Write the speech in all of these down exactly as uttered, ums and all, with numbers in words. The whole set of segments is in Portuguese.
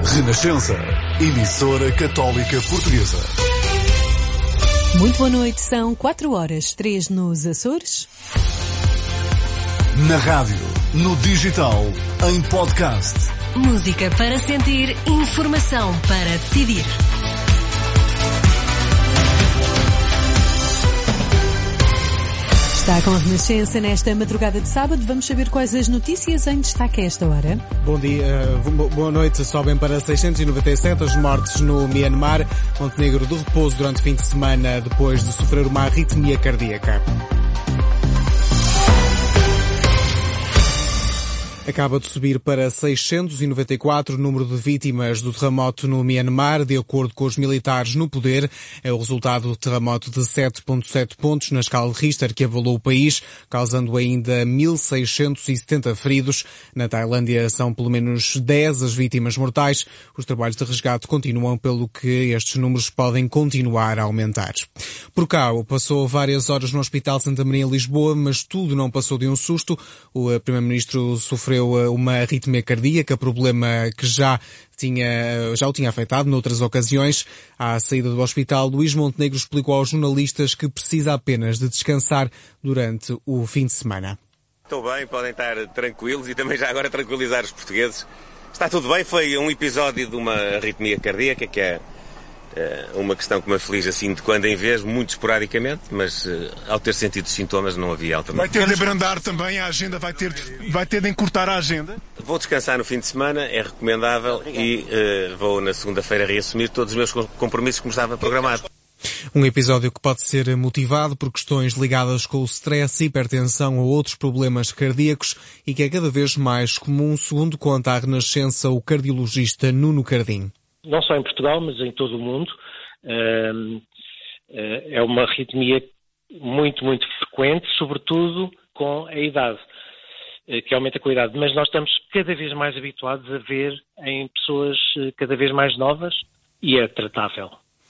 Renascença, emissora católica portuguesa. Muito boa noite, são quatro horas, três nos Açores. Na rádio, no digital, em podcast. Música para sentir, informação para decidir. Está com a Renascença nesta madrugada de sábado. Vamos saber quais as notícias em destaque a esta hora. Bom dia, boa noite. Sobem para seiscentos e noventa e sete as mortes no Myanmar. Montenegro de repouso durante o fim de semana depois de sofrer uma arritmia cardíaca. Acaba de subir para seiscentos e noventa e quatro o número de vítimas do terremoto no Myanmar, de acordo com os militares no poder. É o resultado do terremoto de sete vírgula sete pontos na escala de Richter que abalou o país, causando ainda mil seiscentos e setenta feridos. Na Tailândia são pelo menos dez as vítimas mortais. Os trabalhos de resgate continuam, pelo que estes números podem continuar a aumentar. Por cá, passou várias horas no Hospital Santa Maria em Lisboa, mas tudo não passou de um susto. O primeiro-ministro sofreu uma arritmia cardíaca, problema que já tinha, já o tinha afetado noutras ocasiões. À saída do hospital, Luís Montenegro explicou aos jornalistas que precisa apenas de descansar durante o fim de semana. Estou bem, podem estar tranquilos e também já agora tranquilizar os portugueses. Está tudo bem, foi um episódio de uma arritmia cardíaca, que é uh, uma questão que me aflige assim de quando em vez, muito esporadicamente, mas uh, ao ter sentido os sintomas não havia alternativa. Vai ter de abrandar também a agenda, vai ter de, vai ter de encurtar a agenda? Vou descansar no fim de semana, é recomendável, e uh, vou na segunda-feira reassumir todos os meus compromissos como estava programado. Um episódio que pode ser motivado por questões ligadas com o stress, hipertensão ou outros problemas cardíacos e que é cada vez mais comum, segundo conta a Renascença o cardiologista Nuno Cardim. Não só em Portugal, mas em todo o mundo. É uma arritmia muito, muito frequente, sobretudo com a idade, que aumenta com a idade. Mas nós estamos cada vez mais habituados a ver em pessoas cada vez mais novas e é tratável.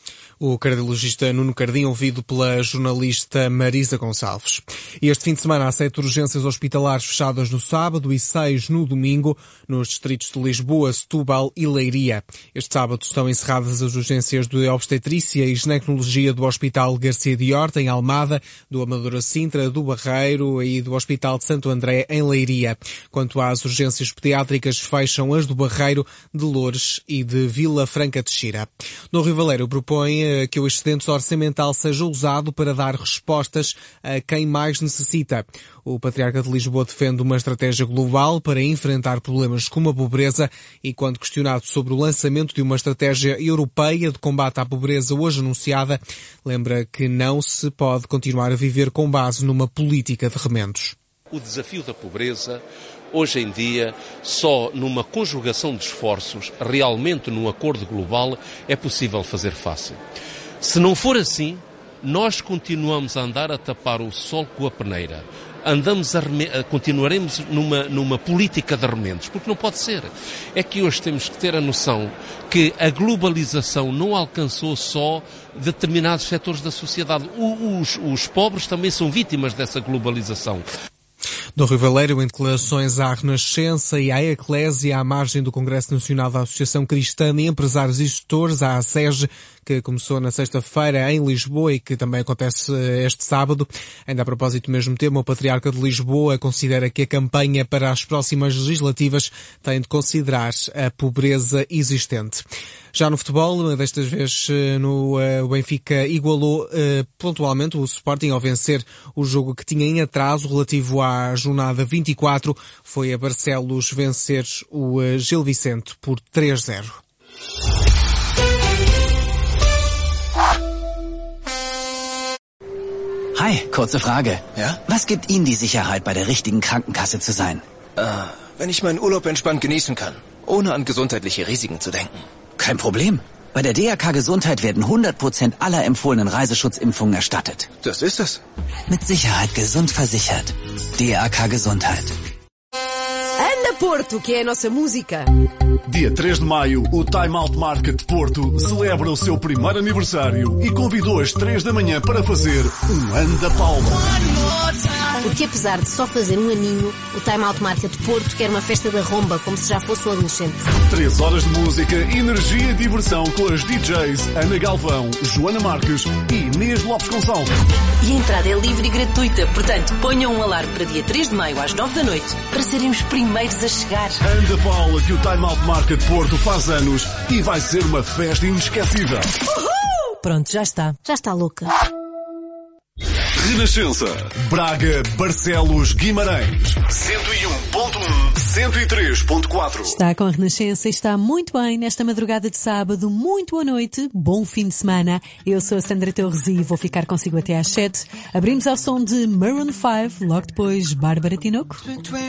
O cardiologista Nuno Cardim, ouvido pela jornalista Marisa Gonçalves. Este fim de semana há sete urgências hospitalares fechadas no sábado e seis no domingo, nos distritos de Lisboa, Setúbal e Leiria. Este sábado estão encerradas as urgências de obstetrícia e ginecologia do Hospital Garcia de Horta, em Almada, do Amadora Sintra, do Barreiro e do Hospital de Santo André, em Leiria. Quanto às urgências pediátricas, fecham as do Barreiro, de Loures e de Vila Franca de Xira. No Rio Valério propõe que o excedente orçamental seja usado para dar respostas a quem mais necessita. O Patriarca de Lisboa defende uma estratégia global para enfrentar problemas como a pobreza e, quando questionado sobre o lançamento de uma estratégia europeia de combate à pobreza hoje anunciada, lembra que não se pode continuar a viver com base numa política de remendos. O desafio da pobreza, hoje em dia, só numa conjugação de esforços, realmente num acordo global, é possível fazer face. Se não for assim, nós continuamos a andar a tapar o sol com a peneira. Andamos a reme... Continuaremos numa, numa política de remendos, porque não pode ser. É que hoje temos que ter a noção que a globalização não alcançou só determinados setores da sociedade. Os, os pobres também são vítimas dessa globalização. Do Rio Valério, em declarações à Renascença e à Eclésia, à margem do Congresso Nacional da Associação Cristã de Empresários e Gestores, a ASEG, que começou na sexta-feira em Lisboa e que também acontece este sábado. Ainda a propósito do mesmo tema, o Patriarca de Lisboa considera que a campanha para as próximas legislativas tem de considerar a pobreza existente. Já no futebol, desta vez no uh, Benfica igualou uh, pontualmente o Sporting ao vencer o jogo que tinha em atraso relativo à jornada vinte e quatro. Foi a Barcelos vencer o uh, Gil Vicente por três a zero. Hi, kurze Frage. Ja? Was gibt Ihnen die Sicherheit, bei der richtigen Krankenkasse zu sein? Äh, wenn ich meinen Urlaub entspannt genießen kann, ohne an gesundheitliche Risiken zu denken. Kein Problem. Bei der D R K Gesundheit werden hundert Prozent aller empfohlenen Reiseschutzimpfungen erstattet. Das ist es. Mit Sicherheit gesund versichert. D R K Gesundheit. Anda Porto, que é a nossa música. Dia três de maio, o Time Out Market Porto celebra o seu primeiro aniversário e convidou às três da manhã para fazer um Anda Palma. Porque apesar de só fazer um aninho, o Time Out Market Porto quer uma festa da romba, como se já fosse um adolescente. Três horas de música, energia e diversão com as D Js Ana Galvão, Joana Marques e Inês Lopes Gonçalves. E a entrada é livre e gratuita, portanto ponham um alarme para dia três de maio às nove da noite para serem os primeiros a chegar. Anda Paula que o Time Out Market Porto faz anos e vai ser uma festa inesquecível. Uhul! Pronto, já está. Já está louca. Renascença, Braga, Barcelos, Guimarães, cento e um ponto um, cento e três ponto quatro. Está com a Renascença e está muito bem nesta madrugada de sábado. Muito boa noite, bom fim de semana. Eu sou a Sandra Torres e vou ficar consigo até às sete. Abrimos ao som de Maroon five, logo depois Bárbara Tinoco.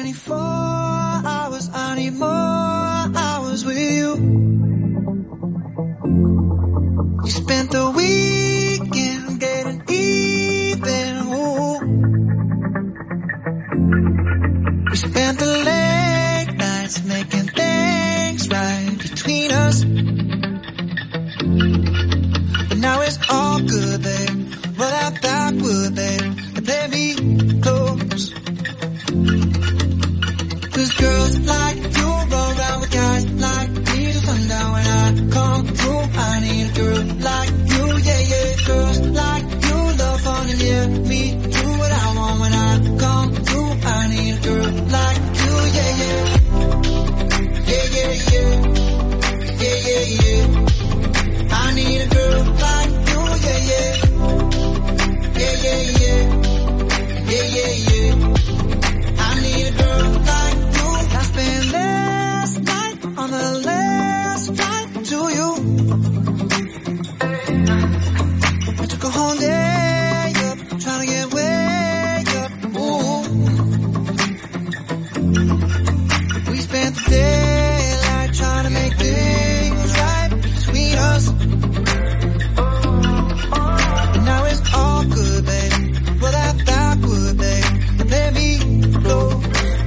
You spent the weekend getting even. Ooh. We spent the late nights making things right between us. But now it's all good, babe. Roll out backward, babe, and play me close. Cause girls like you roll around with guys like me till sundown. When I come through, I need a girl like you, yeah, yeah. Girls like you love fun and yeah, me do what I want. When I come through, I need a girl like you, yeah, yeah. Yeah, yeah, yeah. Yeah, yeah, yeah. I need a girl like you, yeah, yeah. Yeah, yeah, yeah. Yeah, yeah, yeah. I need a girl like you. I spent last night on the last flight to you. I took a whole day up, trying to get way up. Ooh. We spent the daylight trying to make things right between us. And now it's all good, baby. Roll that backward, baby, and let me close.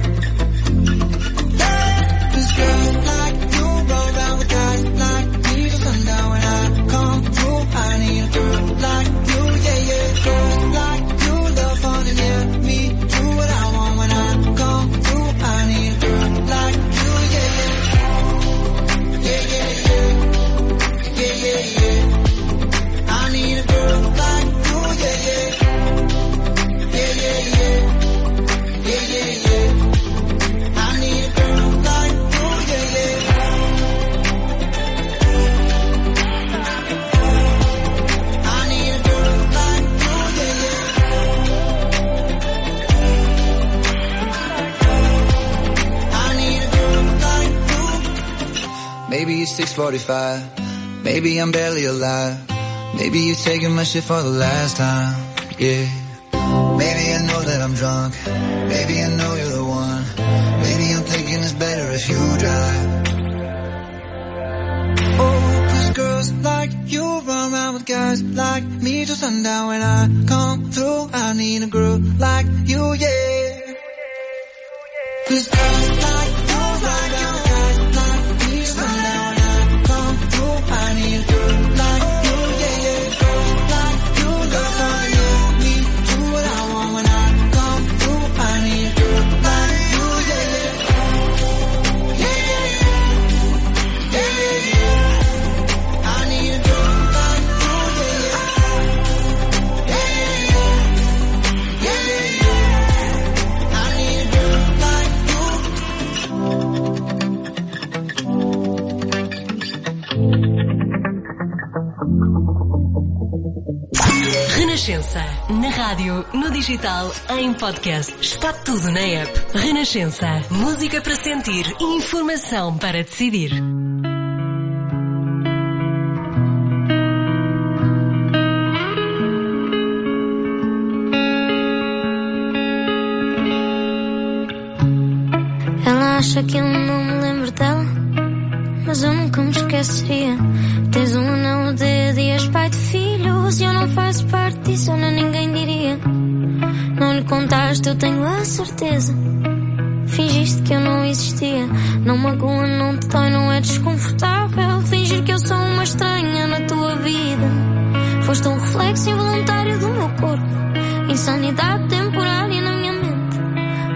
Cause girls like you roll around with guys like me till sundown. When I come through, I need a girl like you, yeah, yeah. Girls like you love fun and yeah, me do what I want. When I come through, I need a girl like you, yeah, yeah. Yeah, yeah, yeah. Yeah, yeah, yeah. I need a girl like you, yeah, yeah. Yeah, yeah, yeah. Yeah, yeah, yeah. I need a girl like you, yeah, yeah. I need a girl like you, yeah, yeah. I need a girl like you. Maybe it's six forty-five. Maybe I'm barely alive. Maybe you're taking my shit for the last time. Yeah. Maybe I know that I'm drunk. Maybe I know you're the one. Maybe I'm thinking it's better if you drive. Oh, cause girls like you run around with guys like me till sundown. When I come through, I need a girl like you, yeah. Cause girls like you run around with guys like me till sundown. When I come through, I need a girl like you, yeah, yeah. Girls like you love fun, yeah, me do what I want. When I come through, I need a girl like you, yeah, yeah. Yeah, yeah, yeah. Yeah, yeah, yeah. I need a girl like you, yeah, yeah. Yeah, yeah, yeah. Yeah, yeah, yeah. I need a girl like you. Renascença, na rádio, no digital, em podcast. Está tudo na app. Renascença, música para sentir e informação para decidir. Ela acha que eu não me lembro dela, mas eu nunca me esqueceria. Tens um anão de dias, pai de filhos, e eu não faço parte disso, não ninguém diria. Não lhe contaste, eu tenho a certeza. Fingiste que eu não existia. Não magoa, não te dói, não é desconfortável fingir que eu sou uma estranha na tua vida. Foste um reflexo involuntário do meu corpo, insanidade temporária na minha mente.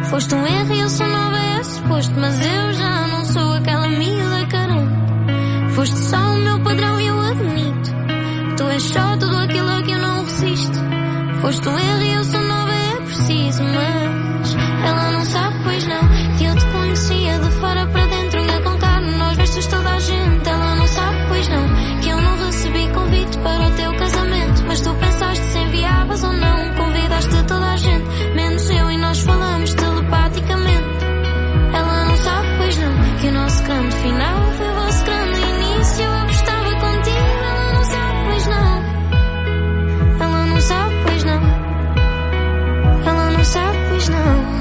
Foste um erro e eu sou nova, é suposto, mas eu já não sou aquela miúda carente. Foste só o meu padrão e eu admito. Tu és só tudo aquilo a que eu não resisto. Foste um erro e eu sou nova, é preciso, mas ela não sabe, pois não, que eu te conhecia de fora para dentro, unha com carne, nós vestes toda a gente. Ela não sabe, pois não, que eu não recebi convite para o teu casamento, mas tu pensaste se enviavas ou não, convidaste toda a gente, menos eu, e nós falamos telepaticamente. Ela não sabe, pois não, que o nosso grande final foi o vosso grande início. Eu apostava contigo, ela não sabe, pois não. Ela não sabe, pois não. Ela não sabe, pois não.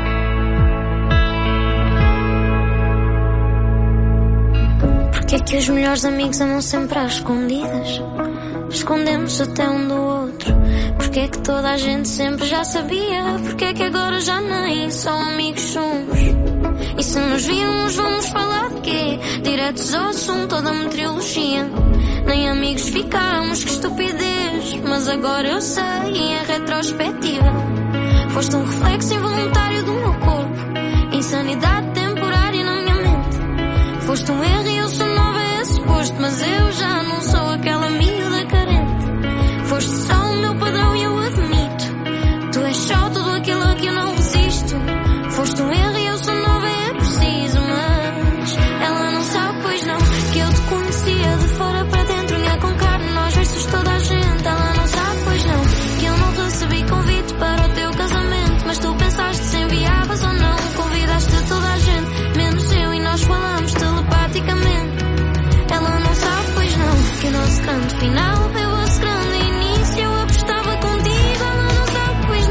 Porque é que os melhores amigos andam sempre às escondidas? Escondemos até um do outro. Porque é que toda a gente sempre já sabia? Porque é que agora já nem só amigos somos? E se nos virmos vamos falar de quê? Diretos ao assunto, toda a meteorologia. Nem amigos ficamos, que estupidez. Mas agora eu sei, em retrospectiva, foste um reflexo involuntário do meu corpo, insanidade temporária na minha mente. Foste um erro e eu sou nova, é suposto, mas eu já não sou aquela miúda carente. Foste só o meu padrão e eu admito. Tu és só tudo aquilo a que eu não resisto. Foste um erro e eu sou nova, é preciso, mas ela não sabe, pois não, que eu te conhecia de fora para dentro, unha com carne, nós vestes toda a gente. Ela não sabe, pois não, que eu não recebi convite para o teu casamento, mas tu pensaste se enviavas ou não, convidaste toda a gente, menos eu, e nós falamos telepaticamente. Ela não sabe, pois não, que o nosso grande final foi o vosso grande início. Eu apostava contigo, ela não sabe, pois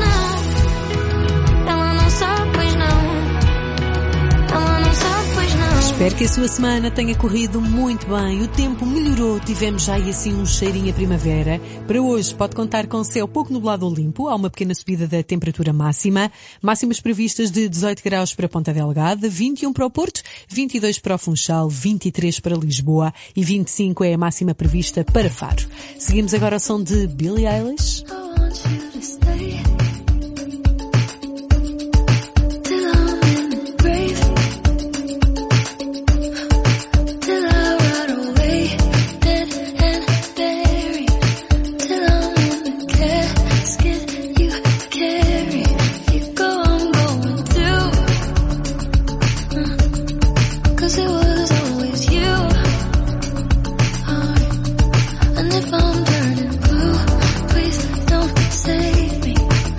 não. Ela não sabe, pois não. Ela não sabe, pois não. Espero que a sua semana tenha corrido muito bem. O tempo melhorou, tivemos já aí assim um cheirinho a primavera. Para hoje pode contar com céu pouco nublado ou limpo, há uma pequena subida da temperatura máxima. Máximas previstas de dezoito graus para Ponta Delgada, vinte e um para o Porto, vinte e dois para o Funchal, vinte e três para Lisboa e vinte e cinco é a máxima prevista para Faro. Seguimos agora ao som de Billie Eilish. And if I'm turning blue, please don't save me.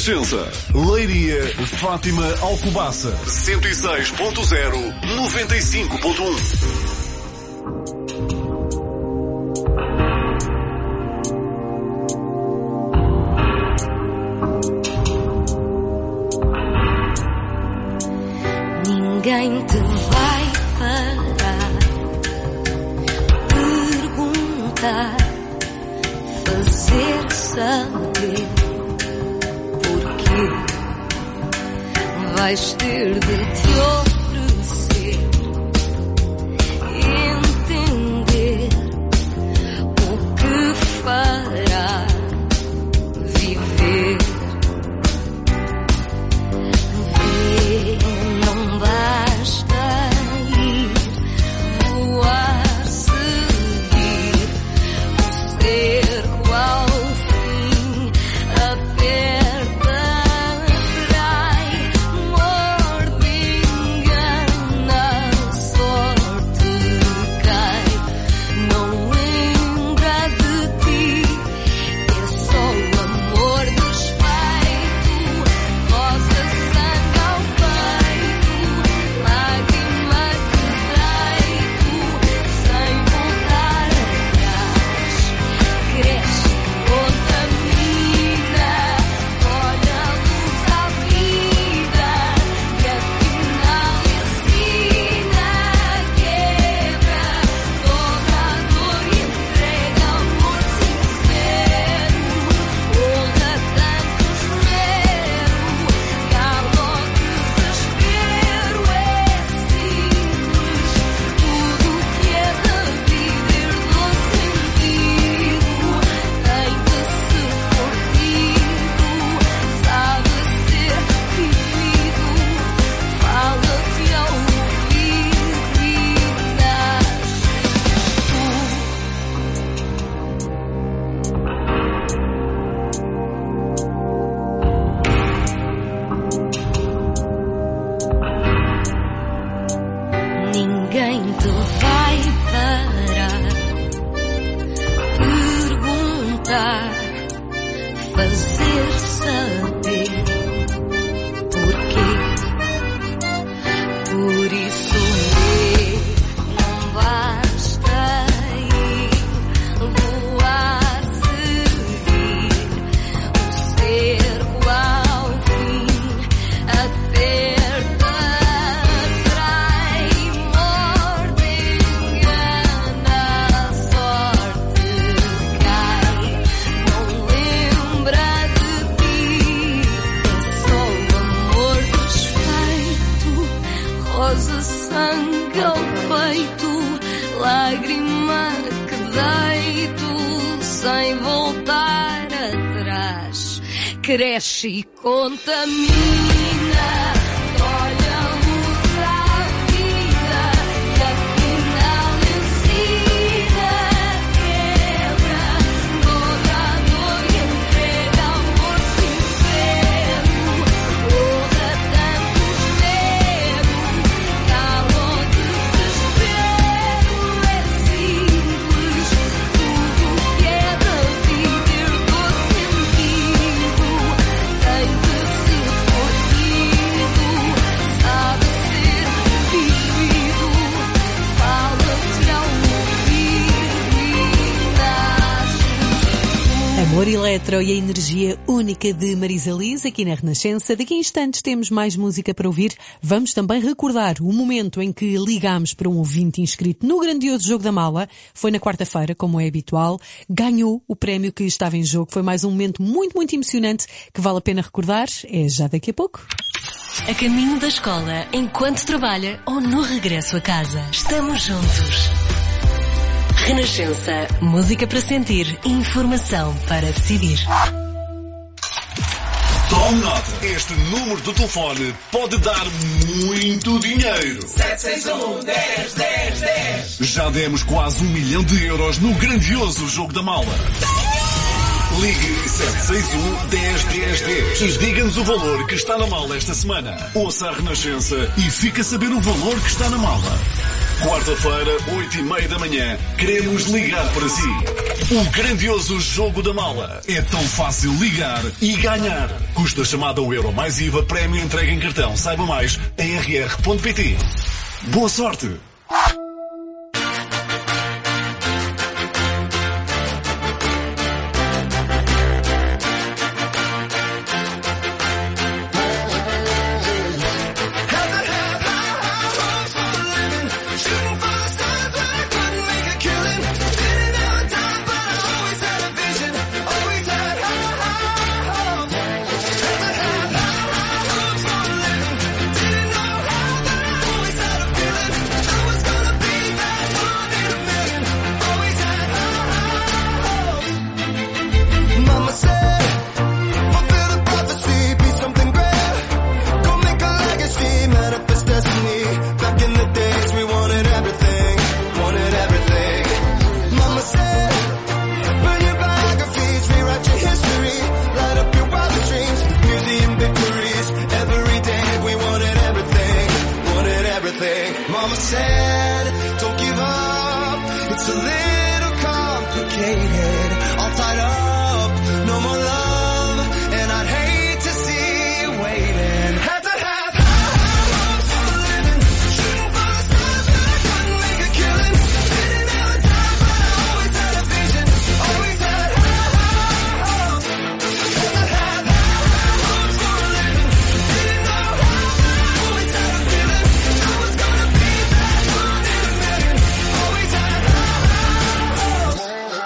Renascença. Leiria, Fátima, Alcobaça. cento e seis ponto zero, noventa e cinco ponto um. Ninguém te vai parar, perguntar, fazer saber porquê. Vais ter de te oferecer, entender o que fará viver. Ver, não basta ir, voar, seguir o cerco ao fim, aperta, atrai, morde, engana, a sorte cai, não lembra de ti, é só o amor desfeito, rosa, sangue ao peito, lágrima que deito, sem voltar atrás, cresce, contamina, olha a luz à vida, e afinal ensina, quebra toda a dor e entrega amor sincero, honra tanto esmero, cala o desespero, é simples, tudo que é da vida herdou sentido, tem que ser curtido, sabe ser vivido, fala-te ao ouvido e nasces tu. Ninguém te vai parar, perguntar, fazer saber porquê. Por isso ver, não basta ir, voar, seguir o cerco ao fim, aperta, atrai, morde, engana, a sorte cai, não lembra de ti, é só o amor desfeito, rosa, sangue ao peito, lágrima que deito, sem voltar atrás, cresce e contamina, olha a luz à vida, e afinal ensina, quebra toda a dor e entrega amor sincero, honra tanto esmero, cala o desespero, é simples, tudo que é da vida herdou sentido, tem que ser curtido, sabe ser vivido, fala-te ao ouvido e nasces. Amor Eletro e a energia única de Marisa Liz aqui na Renascença. Daqui a instantes temos mais música para ouvir. Vamos também recordar o momento em que ligámos para um ouvinte inscrito no grandioso Jogo da Mala. Foi na quarta-feira, como é habitual. Ganhou o prémio que estava em jogo. Foi mais um momento muito, muito emocionante que vale a pena recordar. É já daqui a pouco. A caminho da escola, enquanto trabalha ou no regresso a casa. Estamos juntos. Renascença. Música para sentir, informação para decidir. Tome nota. Este número de telefone pode dar muito dinheiro. sete seis um, dez, dez, dez. Já demos quase um milhão de euros no grandioso Jogo da Mala. Ligue sete seis um, dez, dez, dez e diga-nos o valor que está na mala esta semana. Ouça a Renascença e fique a saber o valor que está na mala. Quarta-feira, oito e meia da manhã, queremos ligar para si. O grandioso Jogo da Mala. É tão fácil ligar e ganhar. Custa chamada um euro mais I V A, prémio entregue em cartão. Saiba mais em r r ponto p t. Boa sorte! Mama said, don't give up, it's a little complicated, all tied up, no more love, and I'd hate to see you waiting. Had to have high hopes for a living, shooting for the stars when I couldn't make a killing, didn't have a time but I always had a vision, always had high hopes. Had to have high hopes for a living, didn't know how but I always had a feeling, I was gonna be that one in a million, always had high hopes.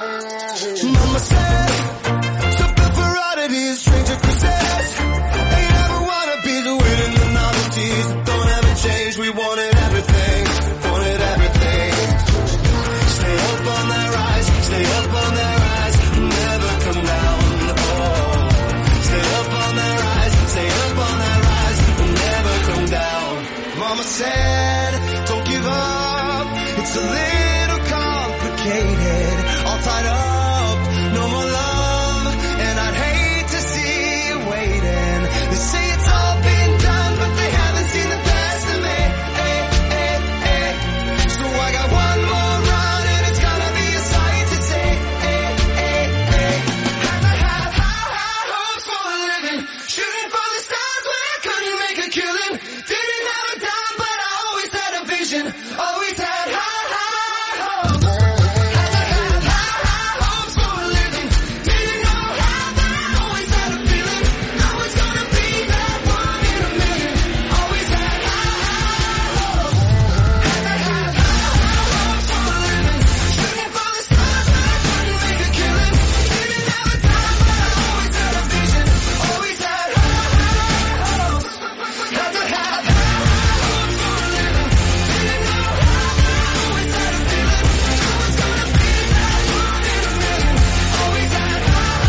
Mama said, something for oddities, stranger cruises, ain't ever wanna be the winning the novelties that don't ever change. We wanted everything, wanted everything. Stay up on that rise, stay up on that rise, never come down. Oh, stay up on that rise, stay up on that rise, never come down. Mama said, don't give up, it's a little complicated, all tied up, no more love, and I'd hate to see you waiting. They say it's all been done, but they haven't seen the best of me. Eh, eh, eh. So I got one more run, and it's gonna be a sight to see. Eh, eh, eh. Had to have high, high hopes for a living, shooting for the stars when I couldn't make a killing. Didn't have a dime, but I always had a vision, always had high, high hopes. Had to have high, high hopes for a living, didn't know how, but I always had a feeling, I was gonna be that one in a million, always had high, high hopes. Had to have high, high hopes for a living, shooting for the stars when I couldn't make a killing. Didn't have a dime, but I always had a vision, always had high, high hopes. Had to have high, high hopes for a living, didn't know how, but I always had a feeling, I was gonna be that one in a million, always had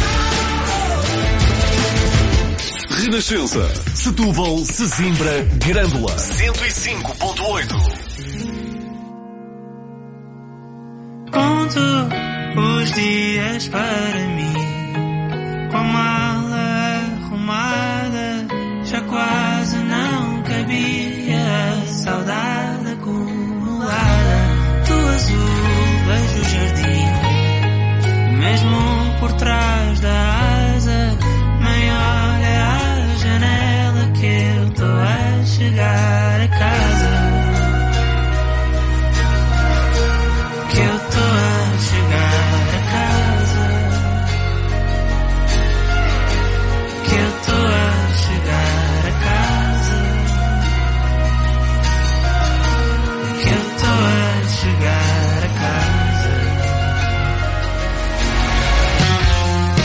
Renascença, Setúbal, Sesimbra, Grândola, cento e cinco ponto oito. Conto os dias para mim, com a mala arrumada, já quase não cabia a saudade acumulada. Do azul vejo o jardim, mesmo por trás da asa, maior é a janela que eu tô a chegar a casa. Que eu tô a chegar a casa. Que eu tô a chegar a casa. Que eu tô a chegar a casa.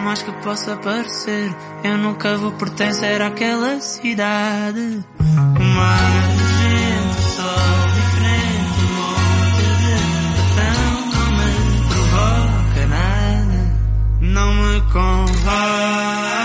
mais que possa parecer, eu nunca vou pertencer àquela cidade. Uma gente só diferente, um monte de botão, não me provoca nada, não me convoca.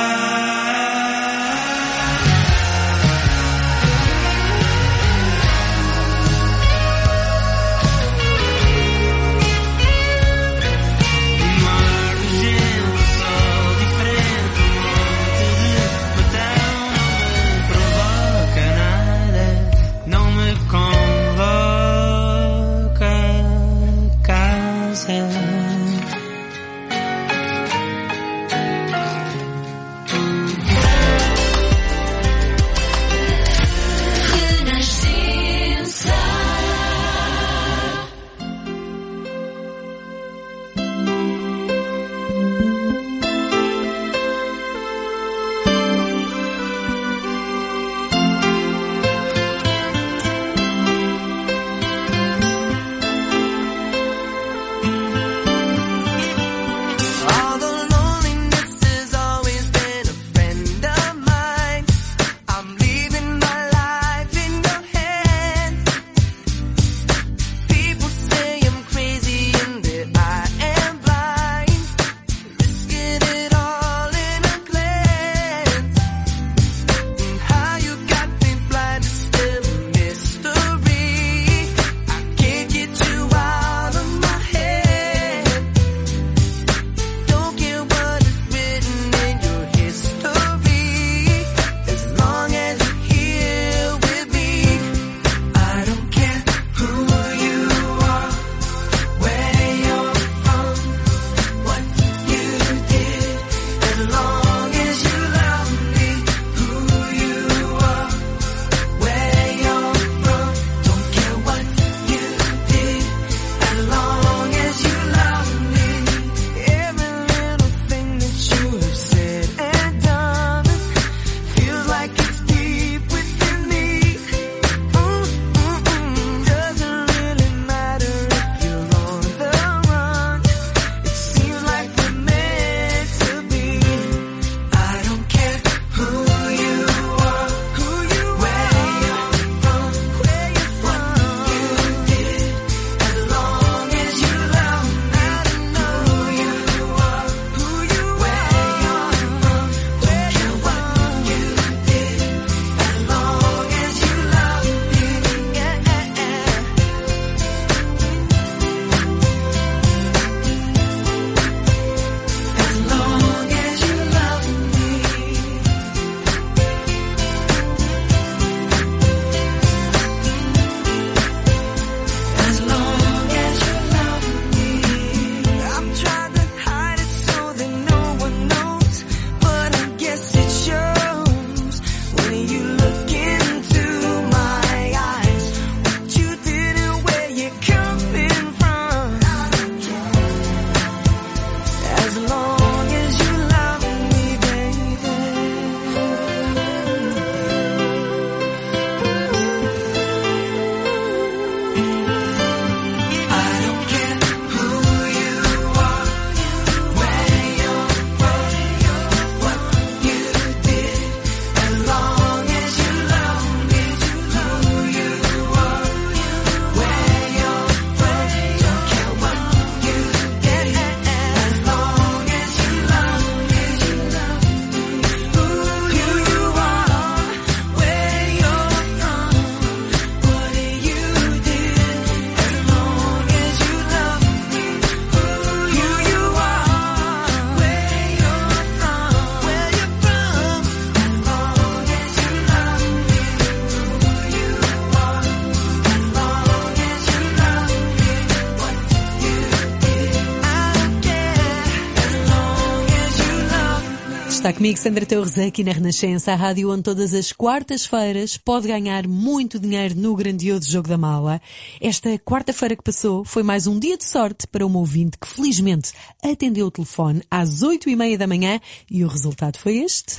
Está comigo Sandra Torres aqui na Renascença, a rádio onde todas as quartas-feiras pode ganhar muito dinheiro no grandioso Jogo da Mala. Esta quarta-feira que passou foi mais um dia de sorte para uma ouvinte que felizmente atendeu o telefone às oito e meia da manhã e o resultado foi este.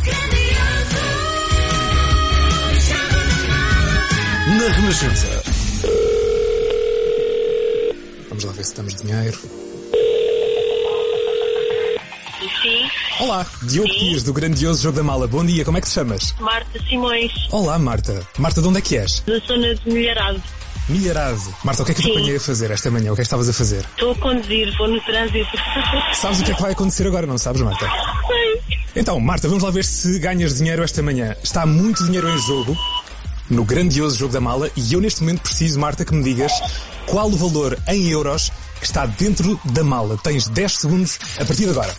Na Renascença. Vamos lá ver se temos dinheiro. Sim. Olá, Diogo Dias, do grandioso Jogo da Mala. Bom dia, como é que te chamas? Marta Simões. Olá, Marta. Marta, de onde é que és? Da zona de Milharado. Milharado. Marta, o que é que te apanhei a fazer esta manhã? O que é que estavas a fazer? Estou a conduzir, vou no trânsito. Sabes o que é que vai acontecer agora, não sabes, Marta? Sei. Então, Marta, vamos lá ver se ganhas dinheiro esta manhã. Está muito dinheiro em jogo, no grandioso Jogo da Mala, e eu neste momento preciso, Marta, que me digas qual o valor em euros que está dentro da mala. Tens dez segundos a partir de agora.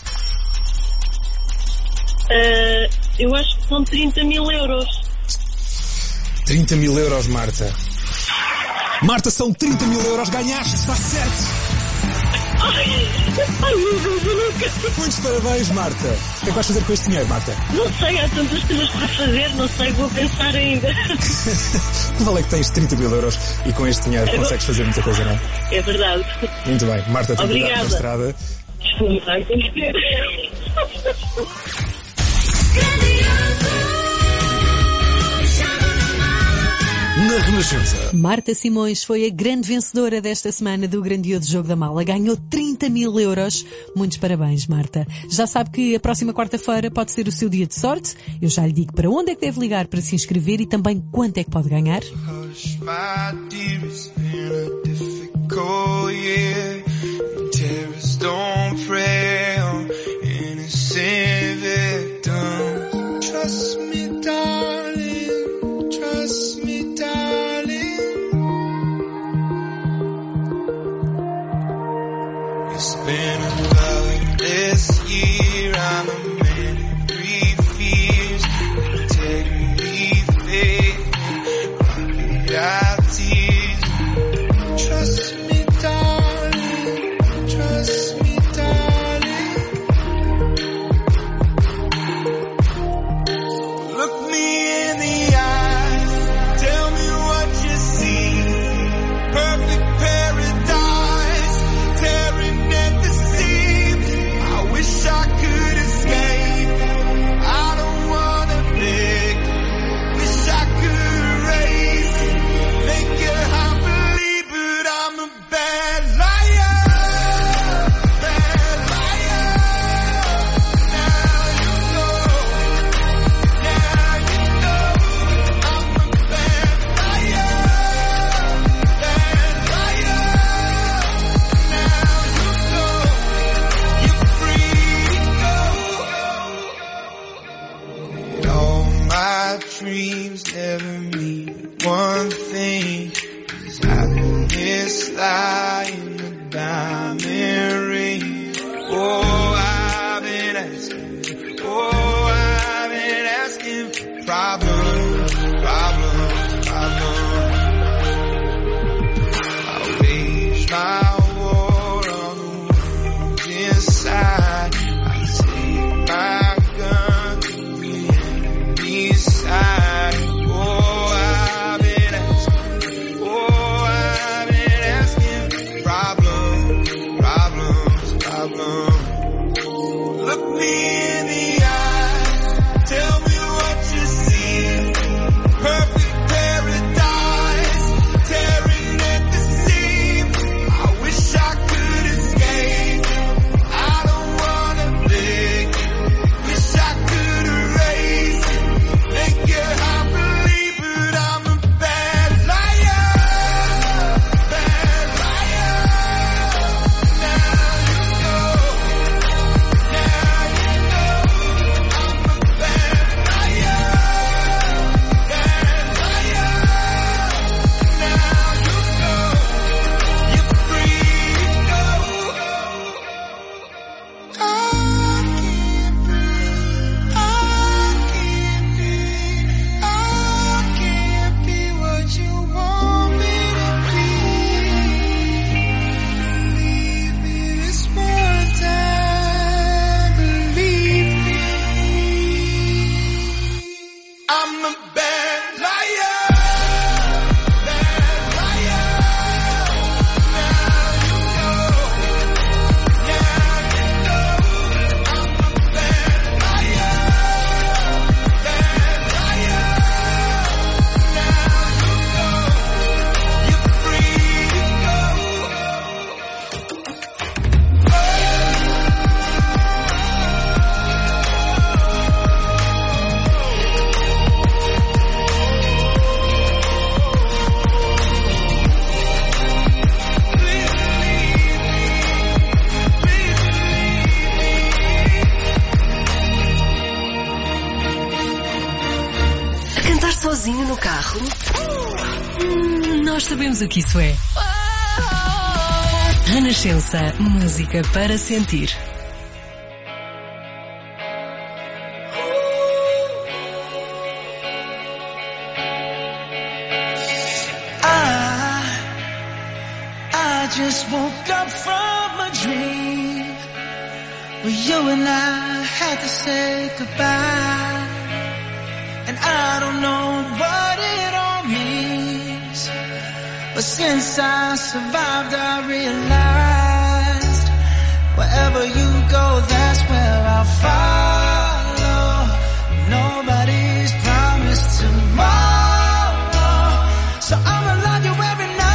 Uh, eu acho que são trinta mil euros. trinta mil euros, Marta. Marta, são trinta mil euros, ganhaste, está certo. Ai, ai meu Deus, eu nunca... Muitos parabéns, Marta. O que é que vais fazer com este dinheiro, Marta? Não sei, há tantas coisas para fazer, não sei, vou pensar ainda. Que vale é que tens trinta mil euros e com este dinheiro é consegues fazer muita coisa, não é? É verdade. Muito bem, Marta, tem cuidado na estrada. Desculpa, tem que ser. Na Renascença. Marta Simões foi a grande vencedora desta semana do grandioso Jogo da Mala. Ganhou trinta mil euros. Muitos parabéns, Marta. Já sabe que a próxima quarta-feira pode ser o seu dia de sorte. Eu já lhe digo para onde é que deve ligar para se inscrever e também quanto é que pode ganhar. It's been a loveless year. I'm a man in three fears. Integrity, faith, and out tears. Trust me, darling. Trust me, darling. Look me in the eye. Tell me what you see. Perfect paradise. I could escape. I don't wanna beg. Wish I could erase it. Make your heart believe, but I'm a bad liar. Bad liar. Now you know. Now you know. I'm a bad liar. Bad liar. Now you know. You're free. All my dreams never mean one thing. Is happiness lie in the diamond ring? Oh, I've been asking. Oh, I've been asking for problems, problems, problems. I wage my war on the wounds inside. I take my side. Oh, I've been asking. Oh, I've been asking. Problem, problem. carro? Hum, nós sabemos o que isso é. Renascença, música para sentir. I just woke up from a dream where you and I had to say goodbye. And I don't know what it all means, but since I survived I realized wherever you go, that's where I'll follow. Nobody's promised tomorrow, so I'ma love you every night.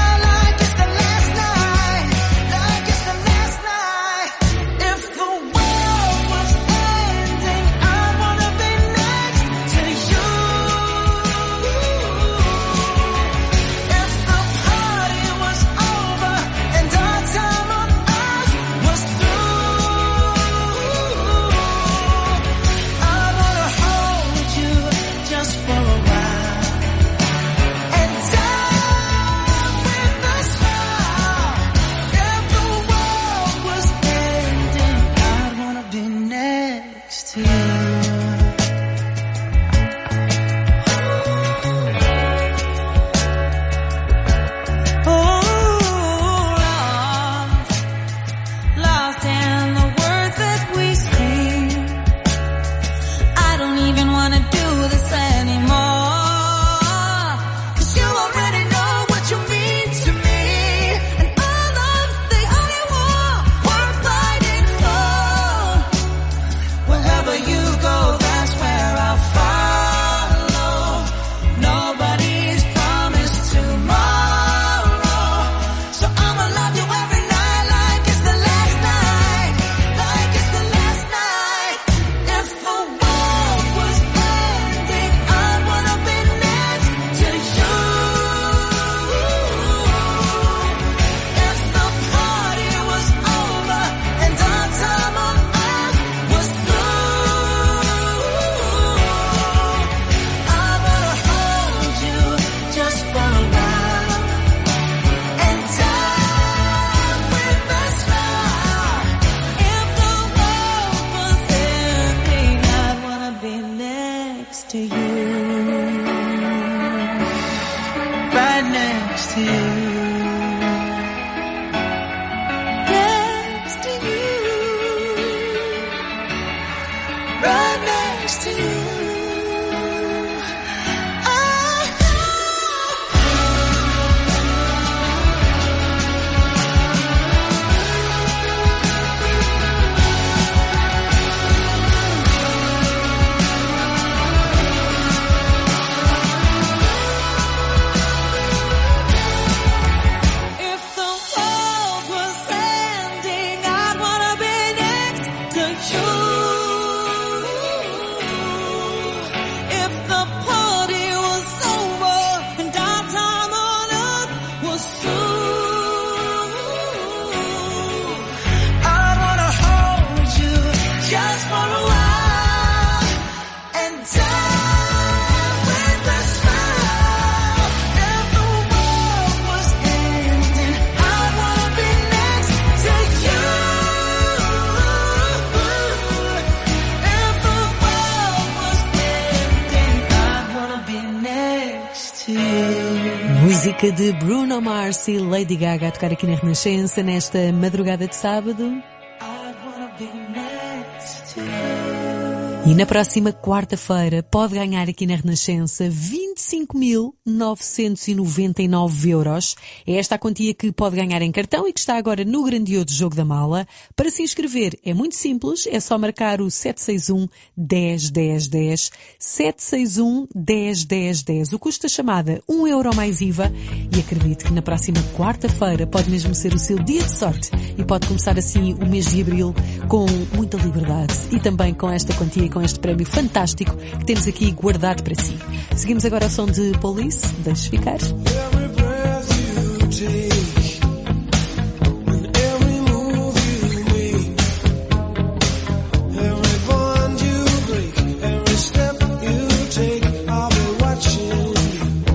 Música de Bruno Mars e Lady Gaga a tocar aqui na Renascença nesta madrugada de sábado. E na próxima quarta-feira pode ganhar aqui na Renascença vinte e cinco mil novecentos e noventa e nove euros. É esta a quantia que pode ganhar em cartão e que está agora no grandioso Jogo da Mala. Para se inscrever é muito simples, é só marcar o sete seis um, dez, dez, dez, sete seis um, dez, dez, dez. O custo da chamada um euro mais I V A e acredite que na próxima quarta-feira pode mesmo ser o seu dia de sorte e pode começar assim o mês de abril com muita liberdade e também com esta quantia, com este prémio fantástico que temos aqui guardado para si. Seguimos agora ao som de Police, deixe ficar. Every step you take, I'll be watching you.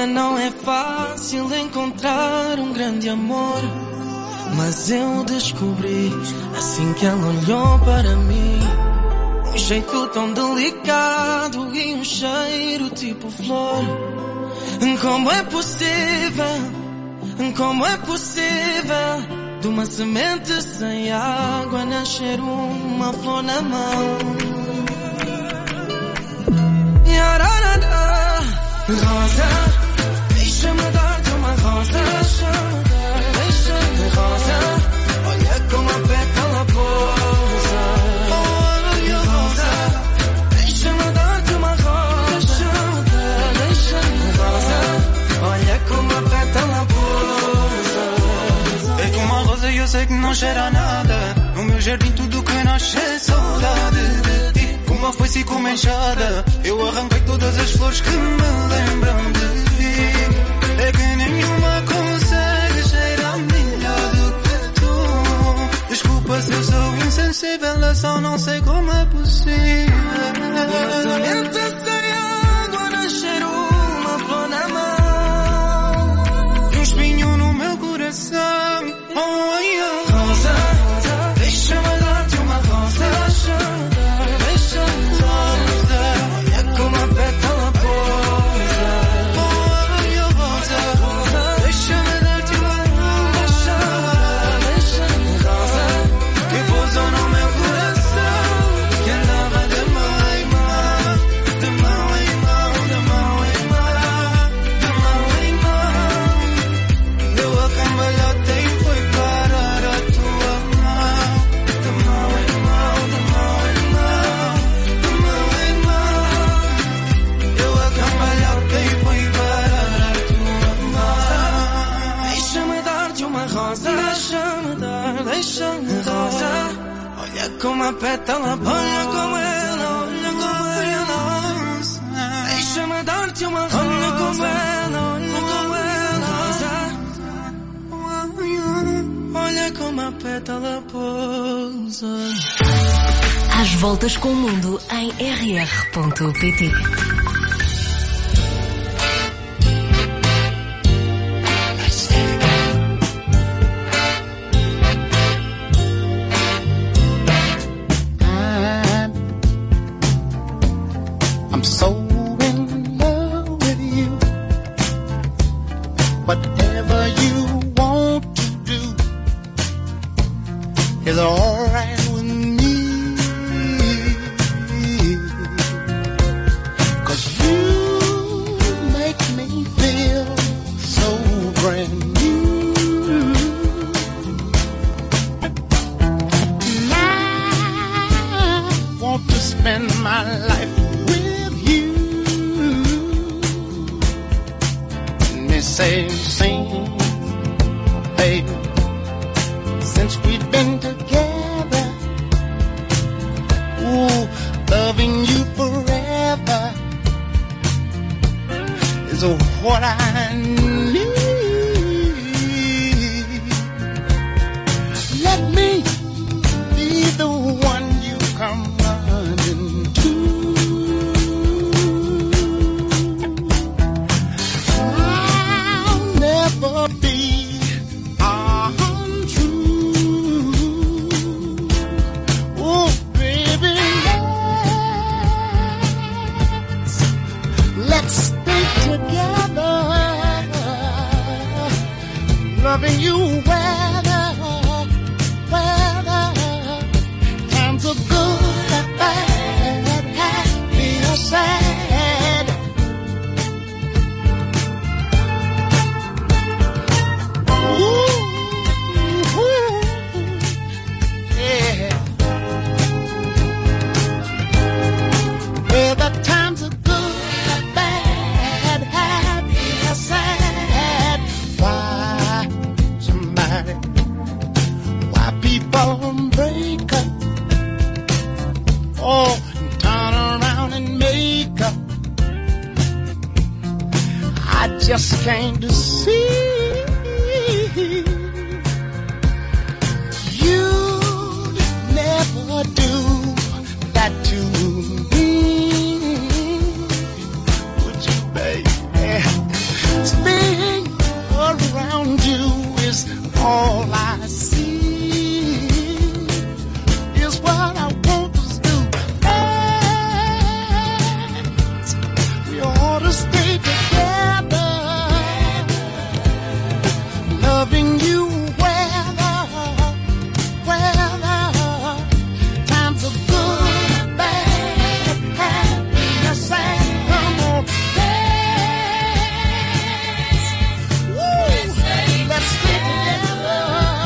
vida não é fácil encontrar um grande amor, mas eu descobri assim que ela olhou para mim. Um jeito tão delicado e um cheiro tipo flor. Como é possível, como é possível de uma semente sem água nascer uma flor na mão? Rosa, deixa-me dar-te uma rosa. Deixa-me rosa, olha como a pétala pousa. Rosa, deixa-me dar-te uma rosa. Deixa-me rosa, olha como a pétala pousa. É como a rosa e eu sei que não cheira a nada. No meu jardim tudo que nasce é saudade de ti. Como a foice e como a enxada, eu arranquei todas as flores que me lembram de ti. É que nenhuma consegue cheirar melhor do que tu. Desculpa se eu sou insensível, eu só não sei como é possível. Uma semente sem água nascer uma flor na mão. Um espinho no meu coração. Oh, oh. Rosa, deixa-me dar-te uma rosa. Como a pétala, olha como ela, olha como ela. Deixa-me dar-te uma rosa. Olha como ela, olha como ela. Olha como a pétala pousa. Às voltas com o mundo em r r ponto p t.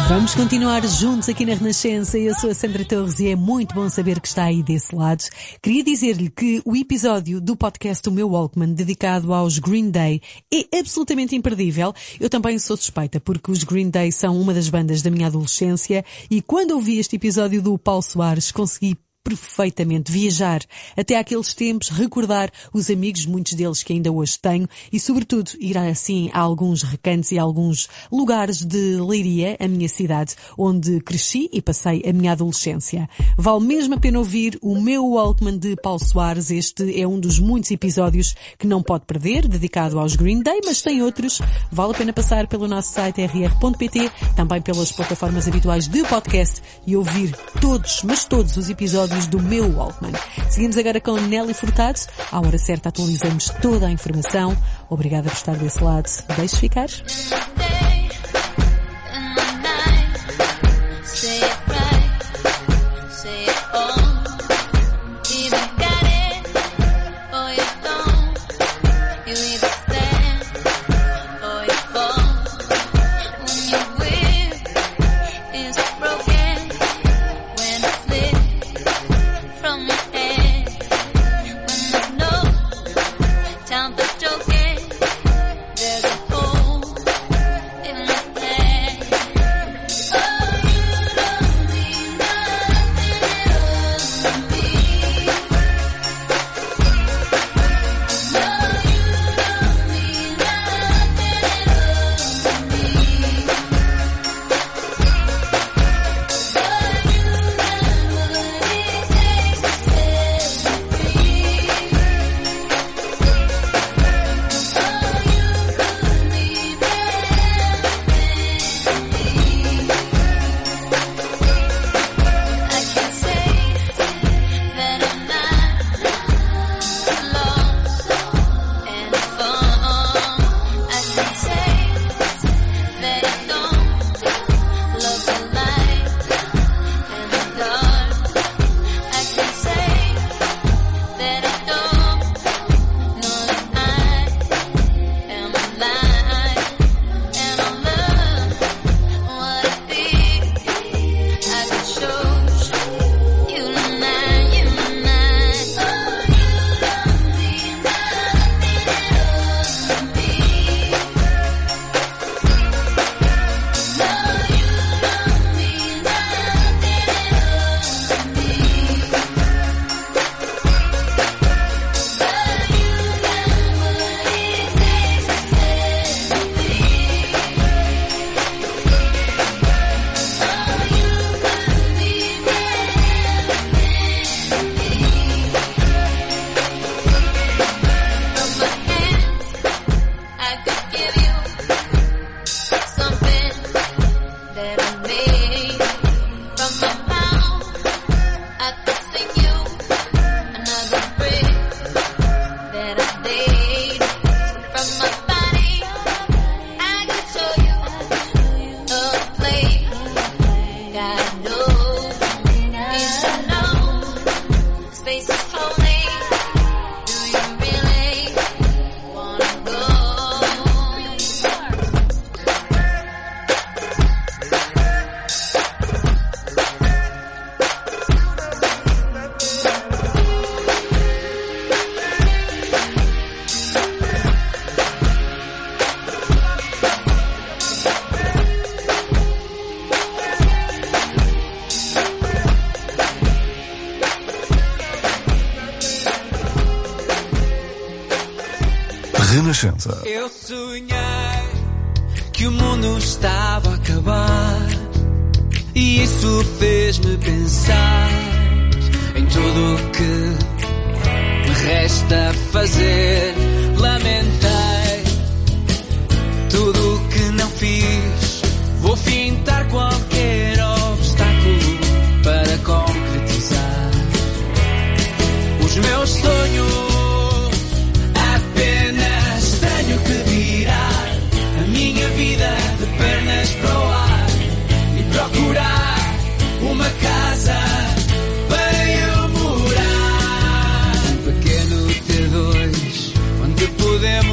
Vamos continuar juntos aqui na Renascença. Eu sou a Sandra Torres e é muito bom saber que está aí desse lado. Queria dizer-lhe que o episódio do podcast O Meu Walkman, dedicado aos Green Day, é absolutamente imperdível. Eu também sou suspeita, porque os Green Day são uma das bandas da minha adolescência e quando ouvi este episódio do Paulo Soares consegui perfeitamente viajar até àqueles tempos, recordar os amigos, muitos deles que ainda hoje tenho, e sobretudo ir assim a alguns recantos e a alguns lugares de Leiria, a minha cidade, onde cresci e passei a minha adolescência. Vale mesmo a pena ouvir o meu Walkman de Paulo Soares. Este é um dos muitos episódios que não pode perder, dedicado aos Green Day, mas tem outros. Vale a pena passar pelo nosso site r r ponto p t, também pelas plataformas habituais de podcast e ouvir todos, mas todos os episódios do meu Walkman. Seguimos agora com Nelly Furtado. À hora certa atualizamos toda a informação. Obrigada por estar desse lado. Deixe ficar. Renascença. Eu sonhei que o mundo estava a acabar e isso fez-me pensar em tudo o que me resta fazer. Lamentei tudo o que não fiz. Vou fintar qualquer obstáculo para concretizar os meus sonhos. De pernas para o ar e procurar uma casa para eu morar. Um pequeno T dois onde podemos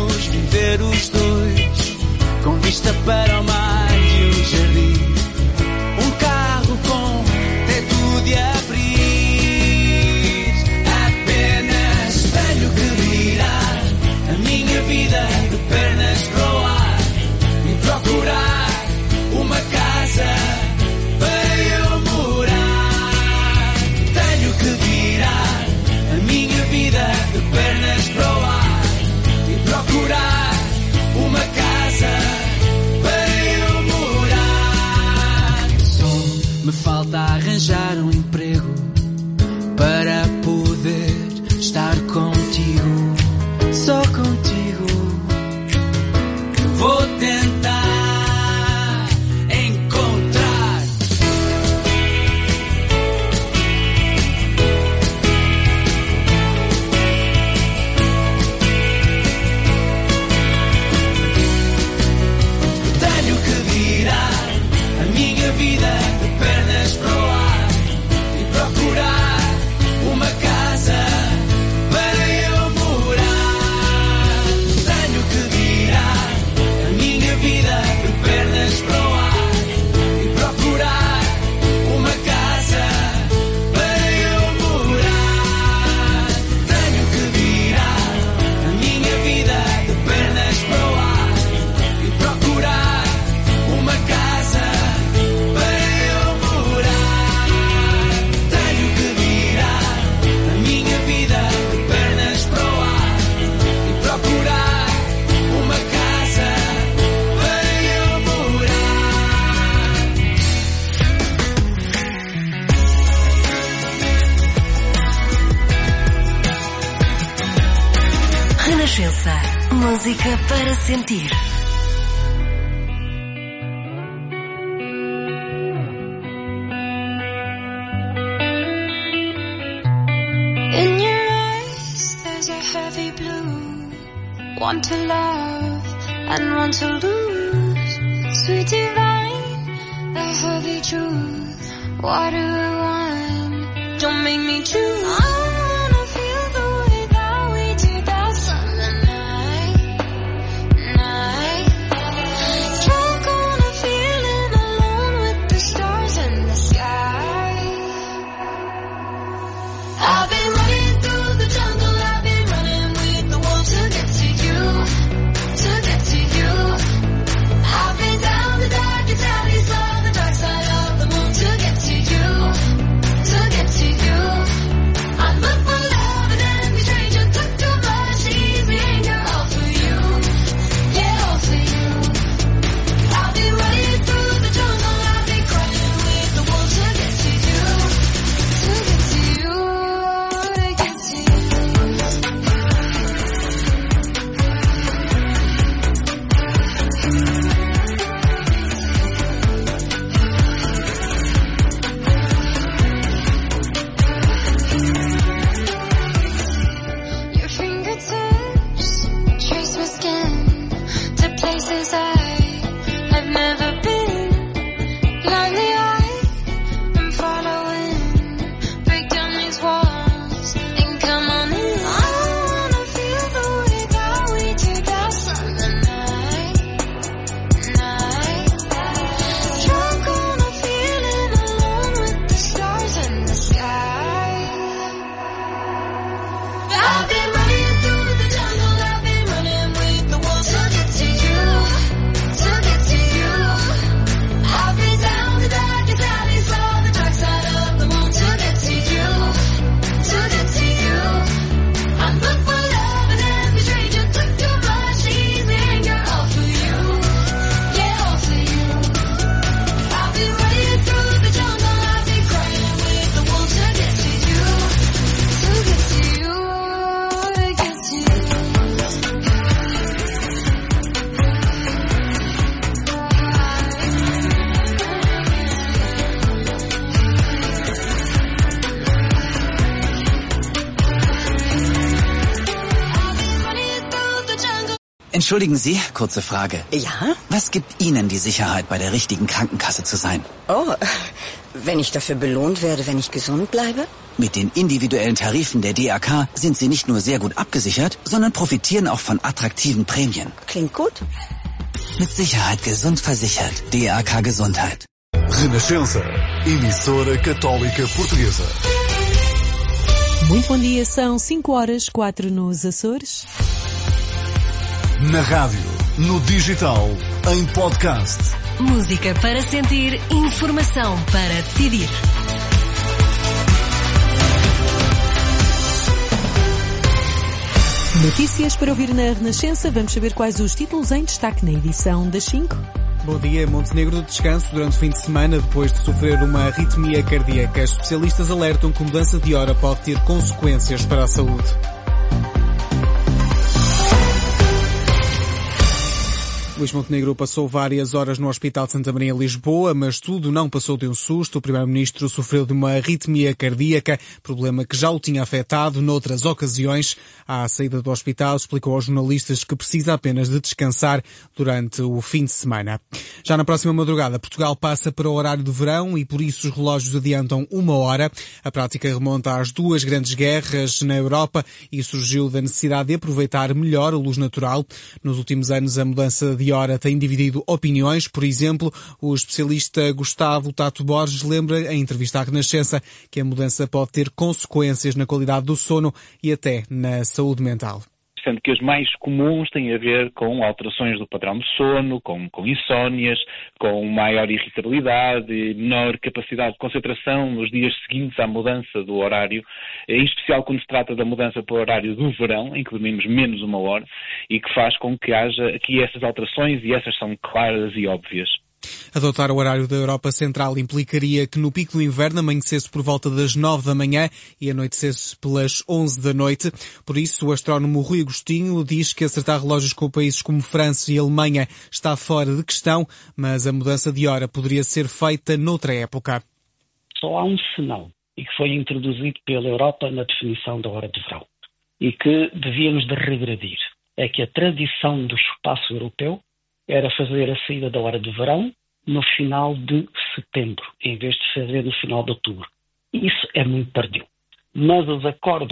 vida de pernas para o ar e procurar uma casa para eu morar. Tenho que virar a minha vida de pernas para o ar e procurar uma casa para eu morar. Tenho que virar a minha vida de pernas para o ar e procurar uma casa para eu morar. Tenho que virar a minha vida de pernas para o ar e procurar uma casa para eu morar. Renascença. Música para sentir. In your eyes, there's a heavy blue. One to love and one to lose. Sweet divine, the heavy truth. What do I want? Don't make me choose. I wanna feel the way that we did that summer night. Night. Drunk on a feeling alone with the stars in the sky. I've been running through the jungle, I've been running with the wolves to get to you, to get to you. I've been down the darkest alleys, saw the dark side of the moon to get to you, to get to you. I look for love and every stranger took too much, easy anger, all for you, yeah, all for you. I've been running through the jungle, I've been crying with the wolves to get to you, to get to you. Your fingertips trace my skin to places I have never been. Blindly I am following. Break down these walls and come on in. I wanna feel the way that we did that summer night. Night. Drunk on a feeling alone with the stars in the sky. I've been running through the jungle, I've been running with the wolves to get to you, to get to you. I've been down the darkest alleys, saw the dark side of the moon to get to you, to get to you. I look for love and every stranger took too much, easy anger, all for you, yeah, all for you. I've been running through the jungle, I've been crying with the wolves to get to you, to get to you, to get to you. Entschuldigen Sie, kurze Frage. Ja? Was gibt Ihnen die Sicherheit, bei der richtigen Krankenkasse zu sein? Oh, wenn ich dafür belohnt werde, wenn ich gesund bleibe? Mit den individuellen Tarifen der D A K sind Sie nicht nur sehr gut abgesichert, sondern profitieren auch von attraktiven Prämien. Klingt gut. Mit Sicherheit gesund versichert. D A K Gesundheit. Renascença, emissora católica portuguesa. Muito bom dia, são cinco horas, quatro nos Açores. Na rádio, no digital, em podcast. Música para sentir, informação para decidir. Notícias para ouvir na Renascença. Vamos saber quais os títulos em destaque na edição das cinco. Bom dia. Montenegro de descanso durante o fim de semana depois de sofrer uma arritmia cardíaca. Especialistas alertam que mudança de hora pode ter consequências para a saúde. Luís Montenegro passou várias horas no Hospital de Santa Maria em Lisboa, mas tudo não passou de um susto. O primeiro-ministro sofreu de uma arritmia cardíaca, problema que já o tinha afetado noutras ocasiões. À saída do hospital, explicou aos jornalistas que precisa apenas de descansar durante o fim de semana. Já na próxima madrugada, Portugal passa para o horário de verão e por isso os relógios adiantam uma hora. A prática remonta às duas grandes guerras na Europa e surgiu da necessidade de aproveitar melhor a luz natural. Nos últimos anos, a mudança de hora tem dividido opiniões. Por exemplo, o especialista Gustavo Tato Borges lembra, em entrevista à Renascença, que a mudança pode ter consequências na qualidade do sono e até na saúde mental. Sendo que as mais comuns têm a ver com alterações do padrão de sono, com, com insónias, com maior irritabilidade, menor capacidade de concentração nos dias seguintes à mudança do horário, em especial quando se trata da mudança para o horário do verão, em que dormimos menos uma hora, e que faz com que haja aqui essas alterações, e essas são claras e óbvias. Adotar o horário da Europa Central implicaria que no pico do inverno amanhecesse por volta das nove da manhã e anoitecesse pelas onze da noite. Por isso, o astrónomo Rui Agostinho diz que acertar relógios com países como França e Alemanha está fora de questão, mas a mudança de hora poderia ser feita noutra época. Só há um senão, e que foi introduzido pela Europa na definição da hora de verão, e que devíamos de regredir. É que a tradição do espaço europeu era fazer a saída da hora de verão no final de setembro, em vez de fazer no final de outubro. Isso é muito tardio. Mas os acordos